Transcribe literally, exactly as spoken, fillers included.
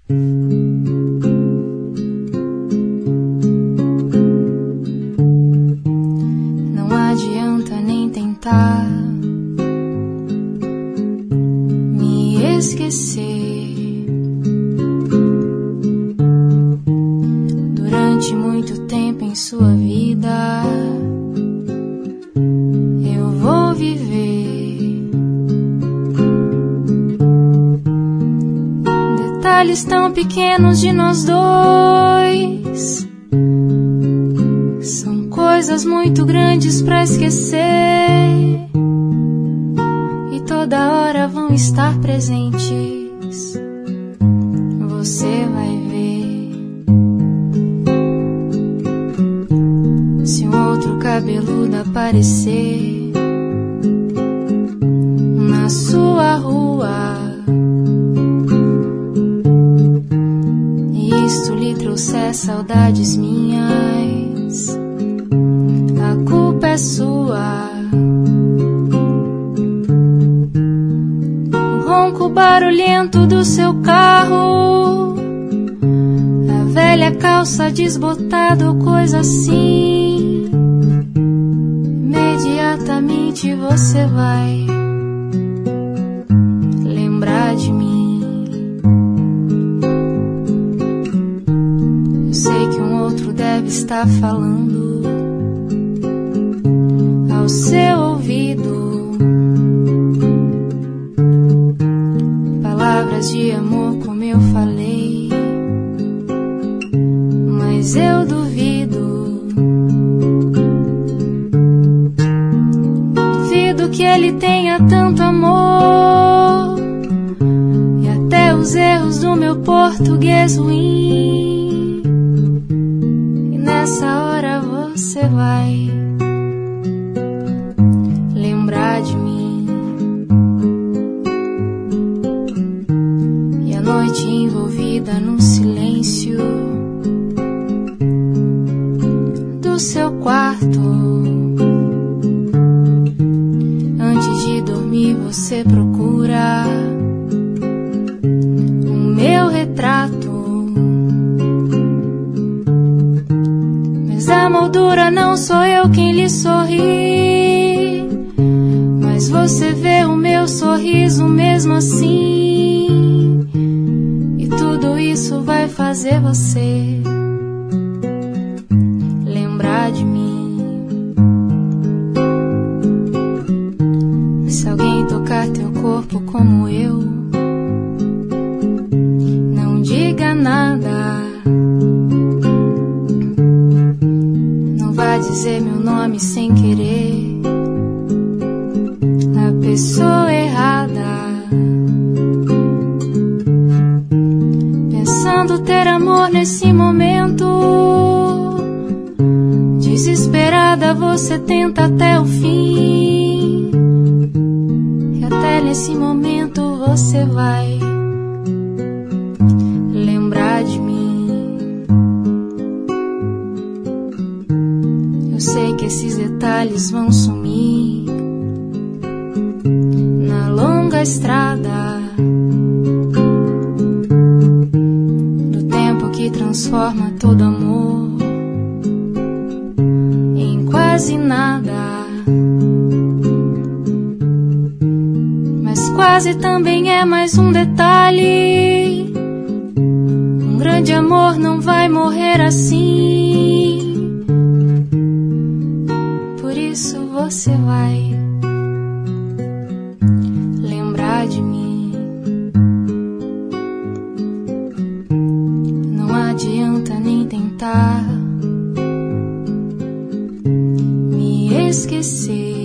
Não adianta nem tentar me esquecer. Durante muito tempo em sua vida eu vou viver detalhes tão pequenos de nós dois. São coisas muito grandes pra esquecer e toda hora vão estar presentes. Você vai ver. Se um outro cabeludo aparecer na sua rua e isto lhe trouxer saudades minhas, a culpa é sua. O ronco barulhento do seu carro, a velha calça desbotada ou coisa assim, imediatamente você vai lembrar de mim. Eu sei que um outro deve estar falando ao seu ouvido palavras de amor como eu falei, mas eu duvido. Duvido que ele tenha tanto amor e até os erros do meu português ruim. E nessa hora você vai lembrar de mim. E a noite envolvida no silêncio do seu quarto, antes de dormir você procura o meu retrato. Mas a moldura não sou eu quem lhe sorri, mas você vê o meu sorriso mesmo assim. E tudo isso vai fazer você lembrar de mim. Se alguém tocar teu corpo como eu, não diga nada. Não vá dizer meu nome sem querer a pessoa errada. Pensando ter amor nesse momento, desesperada você tenta até o fim. E até nesse momento você vai lembrar de mim. Eu sei que esses detalhes vão sumir na longa estrada do tempo que transforma todo amor em quase nada. Mas quase também é mais um detalhe. Um grande amor não vai morrer assim. Por isso você vai lembrar de mim. Não adianta nem tentar me esquecer.